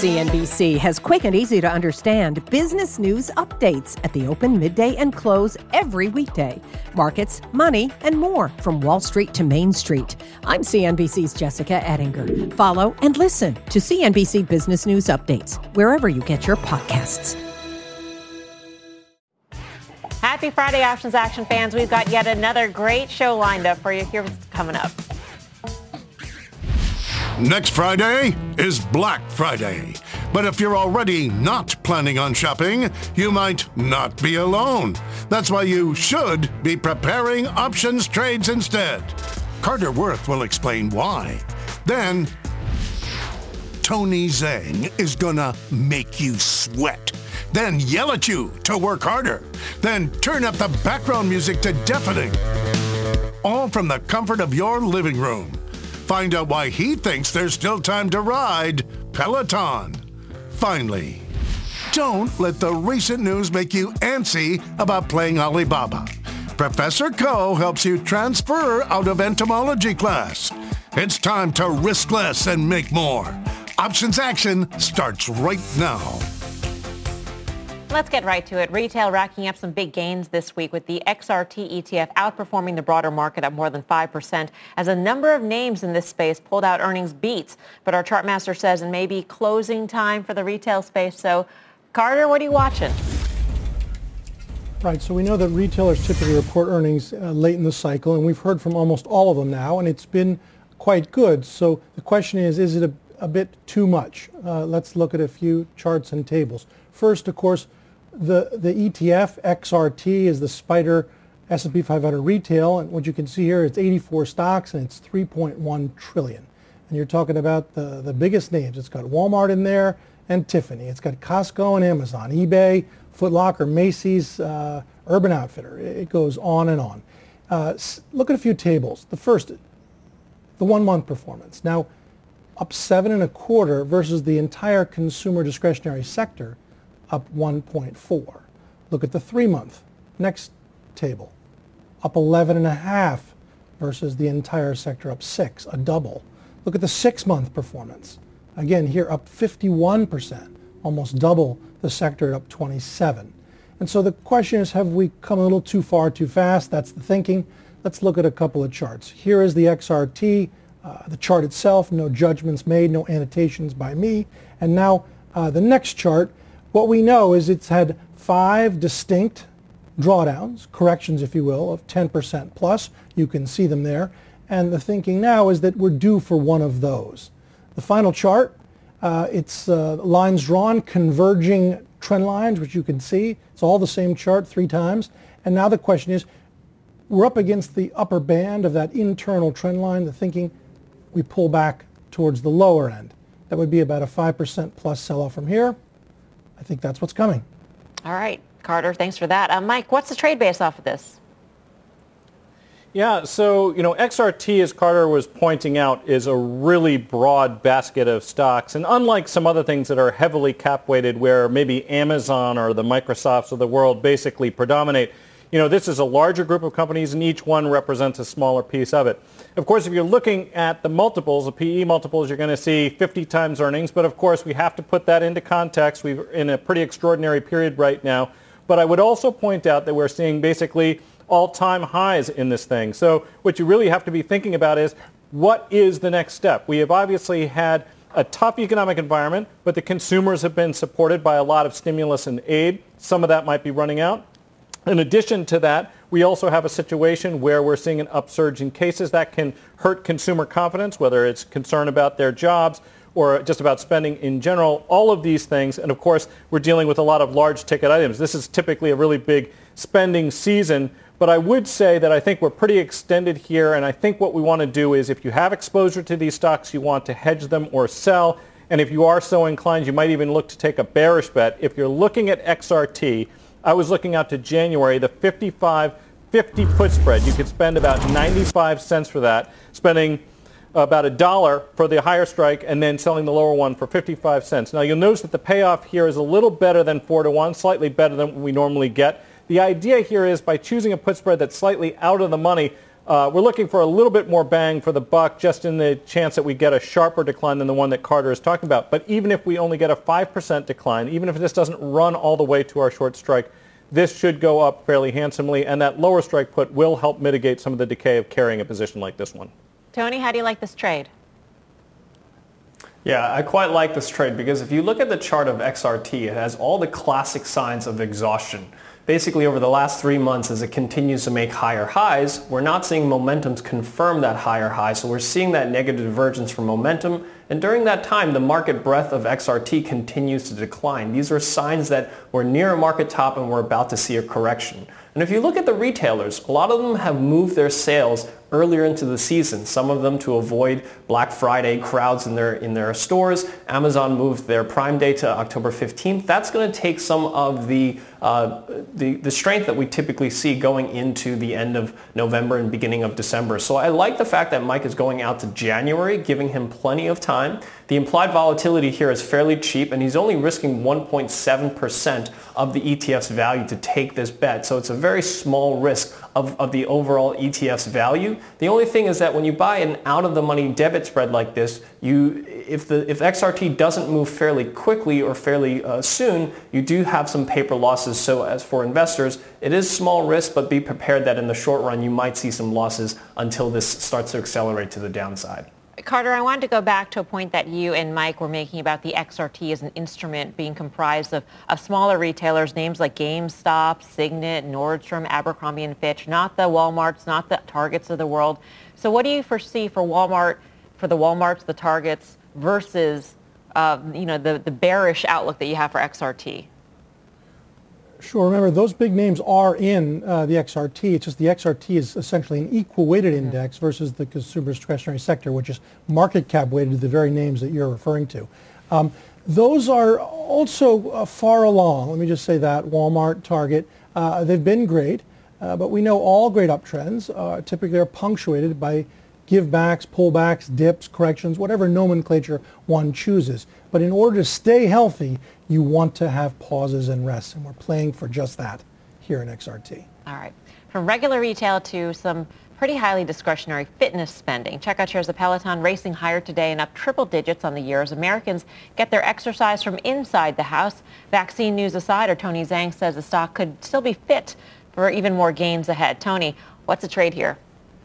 CNBC has quick and easy to understand business news updates at the open, midday, and close every weekday. Markets, money, and more from Wall Street to Main Street. I'm CNBC's Jessica Ettinger. Follow and listen to CNBC Business News Updates wherever you get your podcasts. Happy Friday, Options Action fans. We've got yet another great show lined up for you. Here's what's coming up. Next Friday is Black Friday. But if you're already not planning on shopping, you might not be alone. That's why you should be preparing options trades instead. Carter Worth will explain why. Then, Tony Zhang is gonna make you sweat. Then yell at you to work harder. Then turn up the background music to deafening. All from the comfort of your living room. Find out why he thinks there's still time to ride Peloton. Finally, don't let the recent news make you antsy about playing Alibaba. Professor Ko helps you transfer out of entomology class. It's time to risk less and make more. Options Action starts right now. Let's get right to it. Retail racking up some big gains this week with the XRT ETF outperforming the broader market at more than 5% as a number of names in this space pulled out earnings beats. But our chartmaster says it may be closing time for the retail space. So, Carter, what are you watching? Right, so we know that retailers typically report earnings late in the cycle, and we've heard from almost all of them now, and it's been quite good. So the question is it a bit too much? Let's look at a few charts and tables. First, of course, the ETF XRT is the SPDR S&P 500 retail, and what you can see here is 84 stocks and it's 3.1 trillion. And you're talking about the biggest names. It's got Walmart in there and Tiffany. It's got Costco and Amazon, eBay, Foot Locker, Macy's, Urban Outfitter. It goes on and on. Look at a few tables. The first, the 1 month performance. Now, up 7.25 versus the entire consumer discretionary sector, up 1.4. Look at the 3 month. Next table, up 11.5 versus the entire sector, up 6, a double. Look at the 6 month performance. Again, here up 51%, almost double the sector, up 27. And so the question is, have we come a little too far too fast? That's the thinking. Let's look at a couple of charts. Here is the XRT, the chart itself, no judgments made, no annotations by me. And now the next chart, what we know is it's had 5 distinct drawdowns, corrections if you will, of 10% plus. You can see them there. And the thinking now is that we're due for one of those. The final chart, it's lines drawn, converging trend lines, which you can see. It's all the same chart 3 times. And now the question is, we're up against the upper band of that internal trend line. The thinking, we pull back towards the lower end. That would be about a 5% plus sell-off from here. I think that's what's coming. All right, Carter, thanks for that. Mike, what's the trade base off of this? Yeah, so, XRT, as Carter was pointing out, is a really broad basket of stocks. And unlike some other things that are heavily cap-weighted where maybe Amazon or the Microsofts of the world basically predominate, this is a larger group of companies and each one represents a smaller piece of it. Of course, if you're looking at the multiples, the PE multiples, you're going to see 50 times earnings. But of course, we have to put that into context. We're in a pretty extraordinary period right now. But I would also point out that we're seeing basically all-time highs in this thing. So what you really have to be thinking about is, what is the next step? We have obviously had a tough economic environment, but the consumers have been supported by a lot of stimulus and aid. Some of that might be running out. In addition to that, we also have a situation where we're seeing an upsurge in cases that can hurt consumer confidence, whether it's concern about their jobs or just about spending in general, all of these things. And of course, we're dealing with a lot of large ticket items. This is typically a really big spending season. But I would say that I think we're pretty extended here. And I think what we want to do is, if you have exposure to these stocks, you want to hedge them or sell. And if you are so inclined, you might even look to take a bearish bet. If you're looking at XRT, I was looking out to January, the 55-50 put spread. You could spend about 95 cents for that, spending about $1 for the higher strike and then selling the lower one for 55 cents. Now you'll notice that the payoff here is a little better than 4-1, slightly better than we normally get. The idea here is, by choosing a put spread that's slightly out of the money, We're looking for a little bit more bang for the buck, just in the chance that we get a sharper decline than the one that Carter is talking about. But even if we only get a 5% decline, even if this doesn't run all the way to our short strike, this should go up fairly handsomely, and that lower strike put will help mitigate some of the decay of carrying a position like this one. Tony, how do you like this trade? Yeah, I quite like this trade because if you look at the chart of XRT, it has all the classic signs of exhaustion. Basically, over the last 3 months, as it continues to make higher highs, we're not seeing momentums confirm that higher high, so we're seeing that negative divergence from momentum. And during that time, the market breadth of XRT continues to decline. These are signs that we're near a market top and we're about to see a correction. And if you look at the retailers, a lot of them have moved their sales earlier into the season, some of them to avoid Black Friday crowds in their stores. Amazon moved their Prime Day to October 15th. That's going to take some of the strength that we typically see going into the end of November and beginning of December. So I like the fact that Mike is going out to January, giving him plenty of time. The implied volatility here is fairly cheap, and he's only risking 1.7% of the ETF's value to take this bet. So it's a very small risk of the overall ETF's value. The only thing is that when you buy an out-of-the-money debit spread like this, if XRT doesn't move fairly quickly or fairly soon, you do have some paper losses. So as for investors, it is small risk, but be prepared that in the short run, you might see some losses until this starts to accelerate to the downside. Carter, I wanted to go back to a point that you and Mike were making about the XRT as an instrument being comprised of smaller retailers, names like GameStop, Signet, Nordstrom, Abercrombie & Fitch, not the Walmarts, not the Targets of the world. So what do you foresee for Walmart, for the Walmarts, the Targets, versus the bearish outlook that you have for XRT? Sure. Remember, those big names are in the XRT. It's just the XRT is essentially an equal weighted index versus the consumer discretionary sector, which is market cap weighted to the very names that you're referring to. Those are also far along. Let me just say that. Walmart, Target, they've been great, but we know all great uptrends typically are punctuated by givebacks, pullbacks, dips, corrections, whatever nomenclature one chooses. But in order to stay healthy, you want to have pauses and rests, and we're playing for just that here in XRT. All right. From regular retail to some pretty highly discretionary fitness spending. Checkout shares of Peloton racing higher today and up triple digits on the year as Americans get their exercise from inside the house. Vaccine news aside, or Tony Zhang says the stock could still be fit for even more gains ahead. Tony, what's the trade here?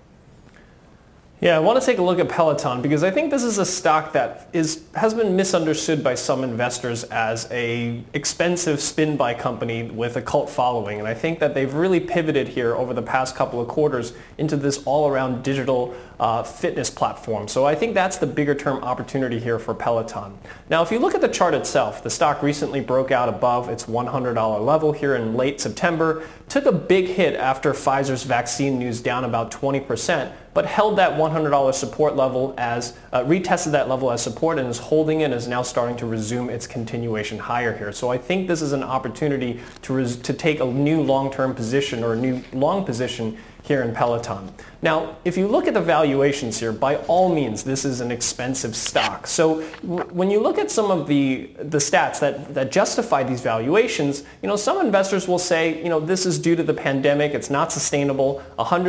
Yeah, I want to take a look at Peloton because I think this is a stock that has been misunderstood by some investors as a expensive spin buy company with a cult following. And I think that they've really pivoted here over the past couple of quarters into this all-around digital fitness platform. So I think that's the bigger term opportunity here for Peloton. Now, if you look at the chart itself, the stock recently broke out above its $100 level here in late September, took a big hit after Pfizer's vaccine news down about 20%, but held that $100 support level as, retested that level as support and is holding it and is now starting to resume its continuation higher here. So I think this is an opportunity to take a new long-term position or a new long position here in Peloton. Now, if you look at the valuations here, by all means, this is an expensive stock. So when you look at some of the stats that justify these valuations, some investors will say, this is due to the pandemic, it's not sustainable,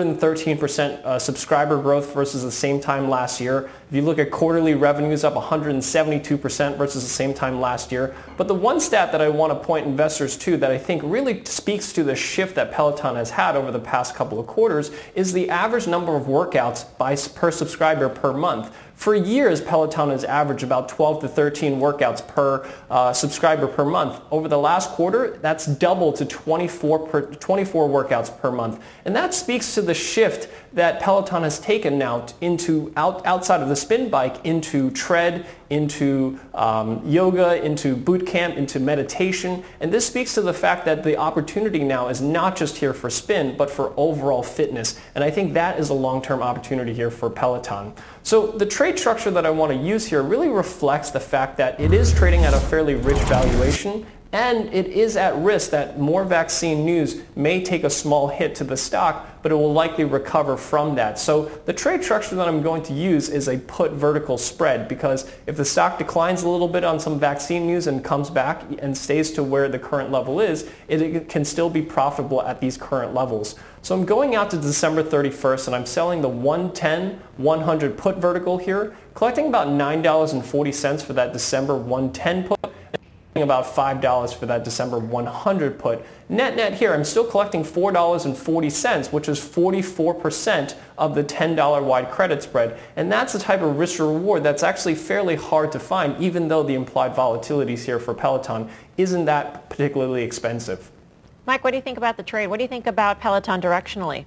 113% subscriber growth versus the same time last year. If you look at quarterly revenues up 172% versus the same time last year. But the one stat that I want to point investors to that I think really speaks to the shift that Peloton has had over the past couple of quarters is the average number of workouts per subscriber per month. For years, Peloton has averaged about 12 to 13 workouts per subscriber per month. Over the last quarter, that's doubled to 24 workouts per month. And that speaks to the shift that Peloton has taken now into outside of the spin bike, into tread, into yoga, into boot camp, into meditation. And this speaks to the fact that the opportunity now is not just here for spin, but for overall fitness. And I think that is a long-term opportunity here for Peloton. So the trade structure that I want to use here really reflects the fact that it is trading at a fairly rich valuation And it is at risk that more vaccine news may take a small hit to the stock, but it will likely recover from that. So the trade structure that I'm going to use is a put vertical spread, because if the stock declines a little bit on some vaccine news and comes back and stays to where the current level is, it can still be profitable at these current levels. So I'm going out to December 31st and I'm selling the 110-100 put vertical here, collecting about $9.40 for that December 110 put, about $5 for that December 100 put. Net here, I'm still collecting $4.40, which is 44% of the $10 wide credit spread. And that's the type of risk reward that's actually fairly hard to find, even though the implied volatilities here for Peloton isn't that particularly expensive. Mike, what do you think about the trade? What do you think about Peloton directionally?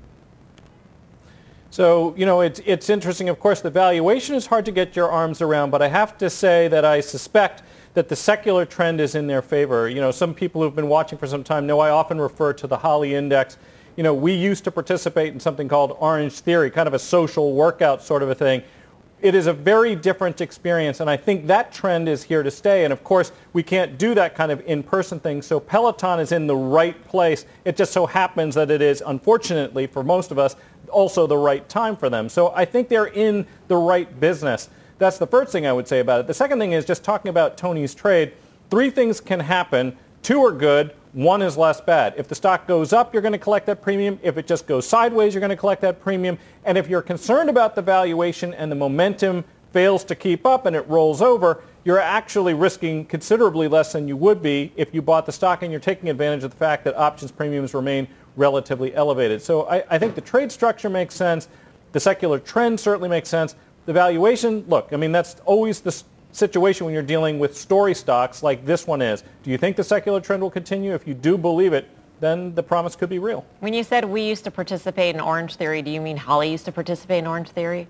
So, it's interesting. Of course, the valuation is hard to get your arms around, but I have to say that I suspect that the secular trend is in their favor. Some people who've been watching for some time know I often refer to the Holly Index. We used to participate in something called Orange Theory, kind of a social workout sort of a thing. It is a very different experience, and I think that trend is here to stay. And of course, we can't do that kind of in-person thing, so Peloton is in the right place. It just so happens that it is, unfortunately for most of us, also the right time for them. So I think they're in the right business. That's the first thing I would say about it. The second thing is just talking about Tony's trade. 3 things can happen. 2 are good. 1 is less bad. If the stock goes up, you're going to collect that premium. If it just goes sideways, you're going to collect that premium. And if you're concerned about the valuation and the momentum fails to keep up and it rolls over, you're actually risking considerably less than you would be if you bought the stock, and you're taking advantage of the fact that options premiums remain relatively elevated. So I think the trade structure makes sense. The secular trend certainly makes sense. The valuation, look, that's always the situation when you're dealing with story stocks like this one is. Do you think the secular trend will continue? If you do believe it, then the promise could be real. When you said we used to participate in Orange Theory, do you mean Holly used to participate in Orange Theory?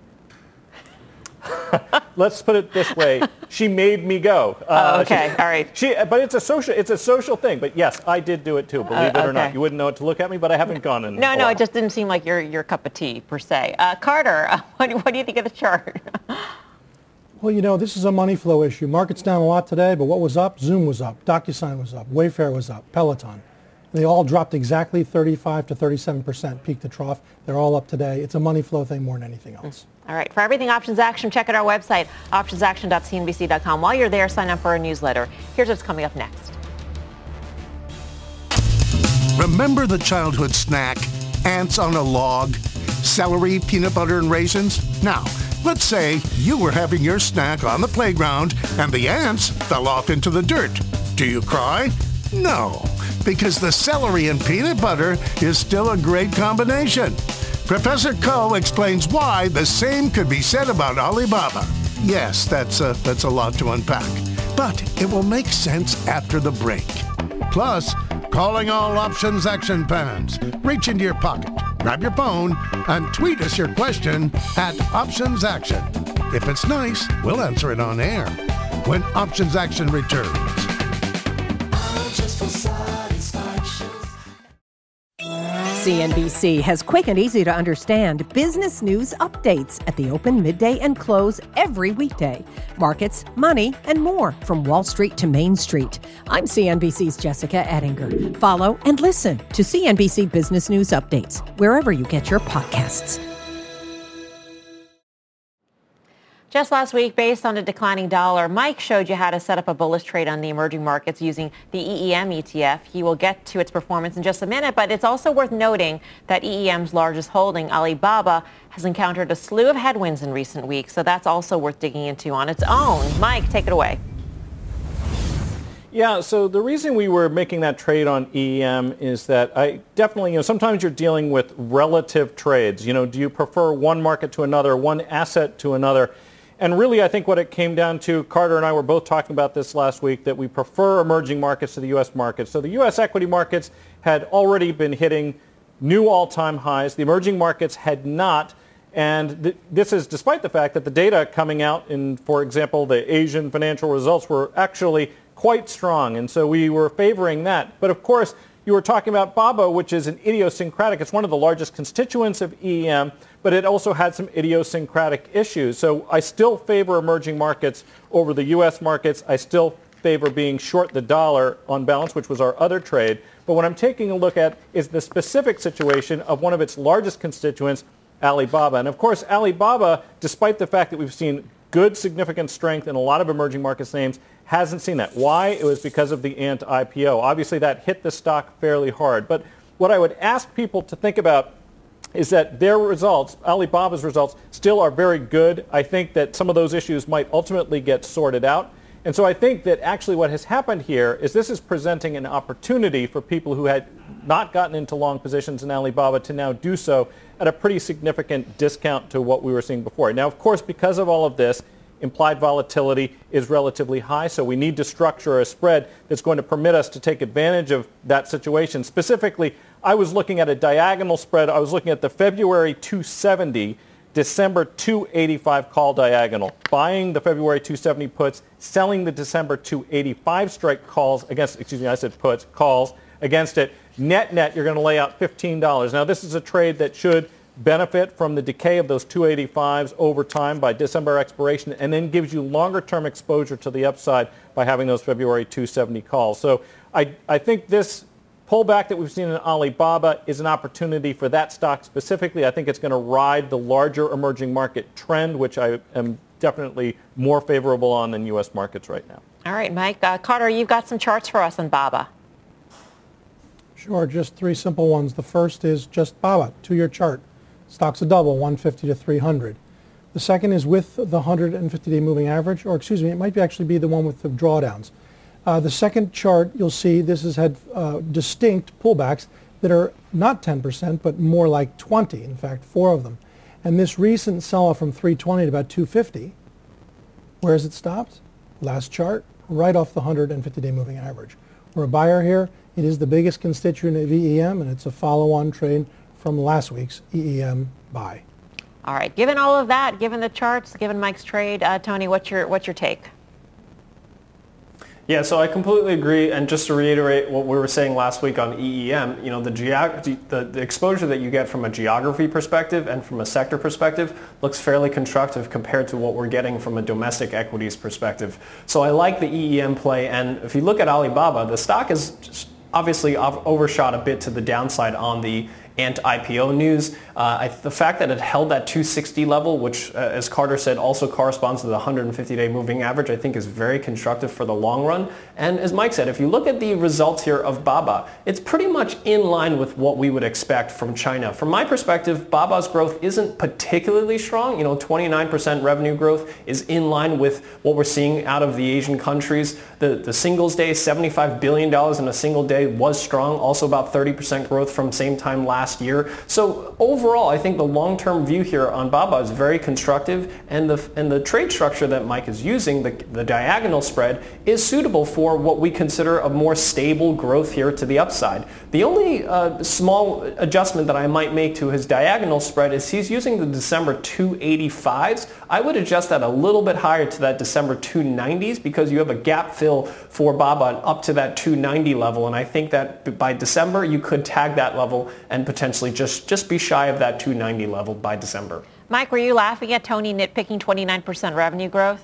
Let's put it this way. She made me go. Okay. All right. But it's a social thing. But yes, I did do it too, believe it or not. You wouldn't know it to look at me, but I haven't gone in. No, it just didn't seem like your cup of tea, per se. Carter, what do you think of the chart? Well, this is a money flow issue. Market's down a lot today, but what was up? Zoom was up. DocuSign was up. Wayfair was up. Peloton. They all dropped exactly 35 to 37% peak to trough. They're all up today. It's a money flow thing more than anything else. All right. For everything Options Action, check out our website, optionsaction.cnbc.com. While you're there, sign up for our newsletter. Here's what's coming up next. Remember the childhood snack, ants on a log, celery, peanut butter, and raisins? Now, let's say you were having your snack on the playground and the ants fell off into the dirt. Do you cry? No, because the celery and peanut butter is still a great combination. Professor Ko explains why the same could be said about Alibaba. Yes, that's a lot to unpack, but it will make sense after the break. Plus, calling all Options Action fans. Reach into your pocket, grab your phone, and tweet us your question at Options Action. If it's nice, we'll answer it on air when Options Action returns. CNBC has quick and easy to understand business news updates at the open, midday, and close every weekday. Markets, money, and more from Wall Street to Main Street. I'm CNBC's Jessica Ettinger. Follow and listen to CNBC Business News Updates wherever you get your podcasts. Just last week, based on a declining dollar, Mike showed you how to set up a bullish trade on the emerging markets using the EEM ETF. He will get to its performance in just a minute, but it's also worth noting that EEM's largest holding, Alibaba, has encountered a slew of headwinds in recent weeks, so that's also worth digging into on its own. Mike, take it away. Yeah, so the reason we were making that trade on EEM is that I definitely, sometimes you're dealing with relative trades. Do you prefer one market to another, one asset to another? And really, I think what it came down to, Carter and I were both talking about this last week, that we prefer emerging markets to the U.S. markets. So the U.S. equity markets had already been hitting new all-time highs. The emerging markets had not. And this is despite the fact that the data coming out in, for example, the Asian financial results were actually quite strong. And so we were favoring that. But of course, you were talking about BABA, which is an idiosyncratic. It's one of the largest constituents of EEM, but it also had some idiosyncratic issues. So I still favor emerging markets over the U.S. markets. I still favor being short the dollar on balance, which was our other trade. But what I'm taking a look at is the specific situation of one of its largest constituents, Alibaba. And of course, Alibaba, despite the fact that we've seen good significant strength in a lot of emerging markets names, hasn't seen that. Why? It was because of the Ant IPO. Obviously, that hit the stock fairly hard. But what I would ask people to think about is that their results, Alibaba's results, still are very good. I think that some of those issues might ultimately get sorted out. And so I think that actually what has happened here is this is presenting an opportunity for people who had not gotten into long positions in Alibaba to now do so at a pretty significant discount to what we were seeing before. Now, of course, because of all of this, implied volatility is relatively high, so we need to structure a spread that's going to permit us to take advantage of that situation. Specifically, I was looking at a diagonal spread. I was looking at the February 270, December 285 call diagonal, buying the February 270 puts, selling the December 285 strike calls against, I said puts, calls against it. Net, you're going to lay out $15. Now, this is a trade that should benefit from the decay of those 285s over time by December expiration, and then gives you longer-term exposure to the upside by having those February 270 calls. So I think this pullback that we've seen in Alibaba is an opportunity for that stock specifically. I think it's going to ride the larger emerging market trend, which I am definitely more favorable on than U.S. markets right now. All right, Mike. Carter, you've got some charts for us on Baba. Sure, just three simple ones. The first is just Baba, 2-year chart. Stock's a double, 150 to 300. The second is with the 150-day moving average, or excuse me, it might actually be the one with the drawdowns. The second chart, you'll see this has had distinct pullbacks that are not 10%, but more like 20, in fact, 4 of them. And this recent sell-off from 320 to about 250, where has it stopped? Last chart, right off the 150-day moving average. We're a buyer here. It is the biggest constituent of EEM, and it's a follow-on trade from last week's EEM buy. All right. Given all of that, given the charts, given Mike's trade, Tony, what's your take? Yeah, so I completely agree. And just to reiterate what we were saying last week on EEM, you know, the exposure that you get from a geography perspective and from a sector perspective looks fairly constructive compared to what we're getting from a domestic equities perspective. So I like the EEM play. And if you look at Alibaba, the stock is just obviously overshot a bit to the downside on the Ant IPO news. The fact that it held that 260 level, which, as Carter said, also corresponds to the 150-day moving average, I think is very constructive for the long run. And as Mike said, if you look at the results here of Baba, it's pretty much in line with what we would expect from China. From my perspective, Baba's growth isn't particularly strong. You know, 29% revenue growth is in line with what we're seeing out of the Asian countries. The singles day, $75 billion in a single day, was strong. Also about 30% growth from same time last year. So overall, I think the long-term view here on Baba is very constructive, and the trade structure that Mike is using, the diagonal spread, is suitable for what we consider a more stable growth here to the upside. The only small adjustment that I might make to his diagonal spread is he's using the December 285s. I would adjust that a little bit higher to that December 290s because you have a gap fill for Baba up to that 290 level, and I think that by December you could tag that level and potentially just be shy of that 290 level by December. Mike, were you laughing at Tony nitpicking 29% revenue growth?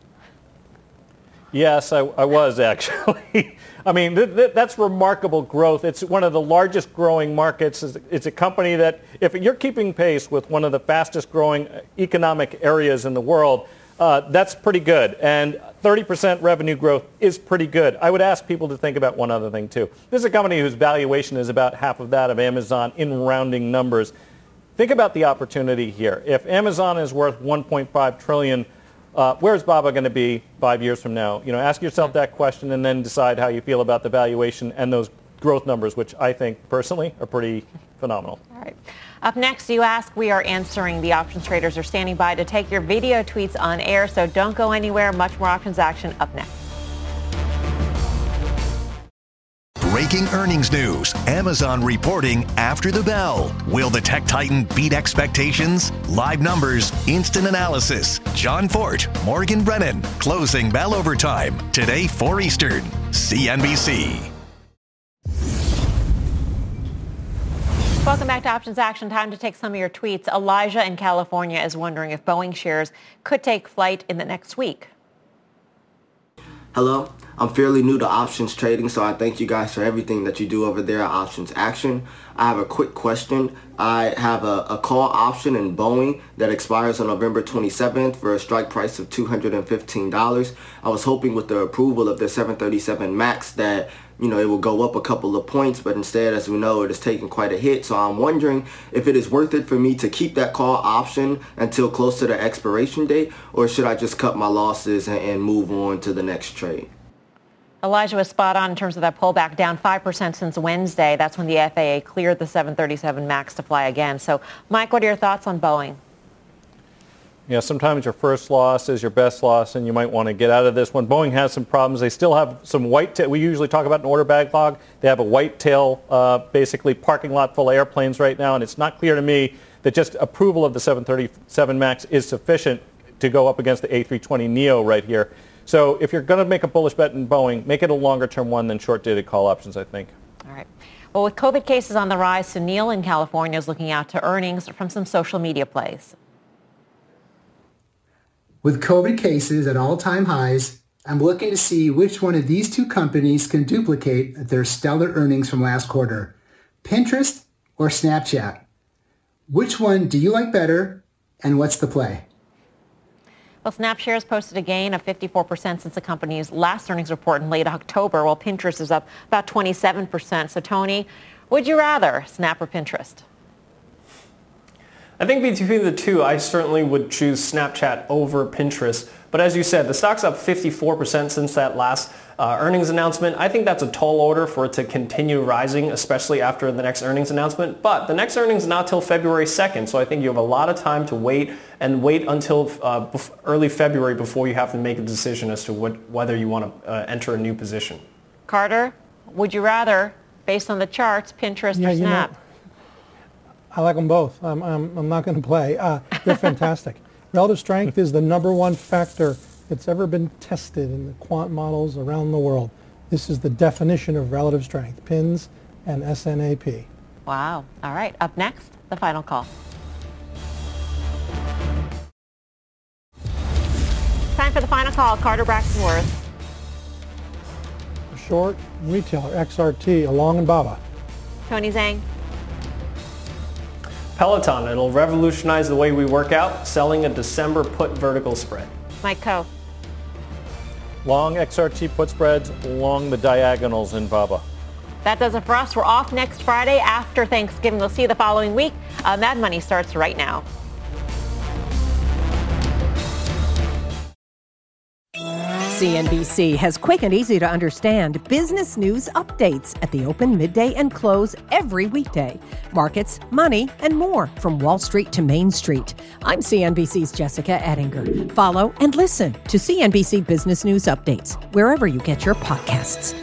Yes, I was actually. I mean, that's remarkable growth. It's one of the largest growing markets. It's a company that, if you're keeping pace with one of the fastest growing economic areas in the world, that's pretty good. And 30% revenue growth is pretty good. I would ask people to think about one other thing, too. This is a company whose valuation is about half of that of Amazon in rounding numbers. Think about the opportunity here. If Amazon is worth $1.5 trillion, where's Baba going to be 5 years from now? You know, ask yourself that question and then decide how you feel about the valuation and those growth numbers, which I think personally are pretty phenomenal. All right. Up next, You Ask, we are answering. The options traders are standing by to take your video tweets on air, so don't go anywhere. Much more options action up next. Breaking earnings news. Amazon reporting after the bell. Will the tech titan beat expectations? Live numbers, instant analysis. John Fort, Morgan Brennan. Closing bell overtime. Today, 4 Eastern. CNBC. Welcome back to Options Action. Time to take some of your tweets. Elijah in California is wondering if Boeing shares could take flight in the next week. Hello. I'm fairly new to options trading, so I thank you guys for everything that you do over there at Options Action. I have a quick question. I have a call option in Boeing that expires on November 27th for a strike price of $215. I was hoping with the approval of the 737 MAX that it will go up a couple of points, but instead, as we know, it is taking quite a hit. So I'm wondering if it is worth it for me to keep that call option until close to the expiration date, or should I just cut my losses and move on to the next trade? Elijah was spot on in terms of that pullback, down 5% since Wednesday. That's when the FAA cleared the 737 MAX to fly again. So, Mike, what are your thoughts on Boeing? Yeah, sometimes your first loss is your best loss, and you might want to get out of this one. Boeing has some problems. They still have some white tail. We usually talk about an order backlog. They have a white tail, basically parking lot full of airplanes right now, and it's not clear to me that just approval of the 737 MAX is sufficient to go up against the A320neo right here. So if you're going to make a bullish bet in Boeing, make it a longer-term one than short-dated call options, I think. All right. Well, with COVID cases on the rise, Sunil in California is looking out to earnings from some social media plays. With COVID cases at all-time highs, I'm looking to see which one of these two companies can duplicate their stellar earnings from last quarter, Pinterest or Snapchat. Which one do you like better, and what's the play? Well, Snap shares posted a gain of 54% since the company's last earnings report in late October, while Pinterest is up about 27%. So, Tony, would you rather Snap or Pinterest? I think between the two, I certainly would choose Snapchat over Pinterest. But as you said, the stock's up 54% since that last earnings announcement. I think that's a tall order for it to continue rising, especially after the next earnings announcement. But the next earnings is not till February 2nd, so I think you have a lot of time to wait until early February before you have to make a decision as to whether you want to enter a new position. Carter, would you rather, based on the charts, Pinterest or Snap? I like them both. I'm not going to play. They're fantastic. Relative strength is the number one factor that's ever been tested in the quant models around the world. This is the definition of relative strength, PINS and SNAP. Wow. All right. Up next, the final call. Time for the final call. Carter Braxton Worth. A short retailer, XRT, Along and Baba. Tony Zhang. Peloton, it'll revolutionize the way we work out, selling a December put vertical spread. Mike Coe. Long XRT put spreads, long the diagonals in Baba. That does it for us. We're off next Friday after Thanksgiving. We'll see you the following week. Mad Money starts right now. CNBC has quick and easy to understand business news updates at the open, midday, and close every weekday. Markets, money, and more from Wall Street to Main Street. I'm CNBC's Jessica Ettinger. Follow and listen to CNBC Business News Updates wherever you get your podcasts.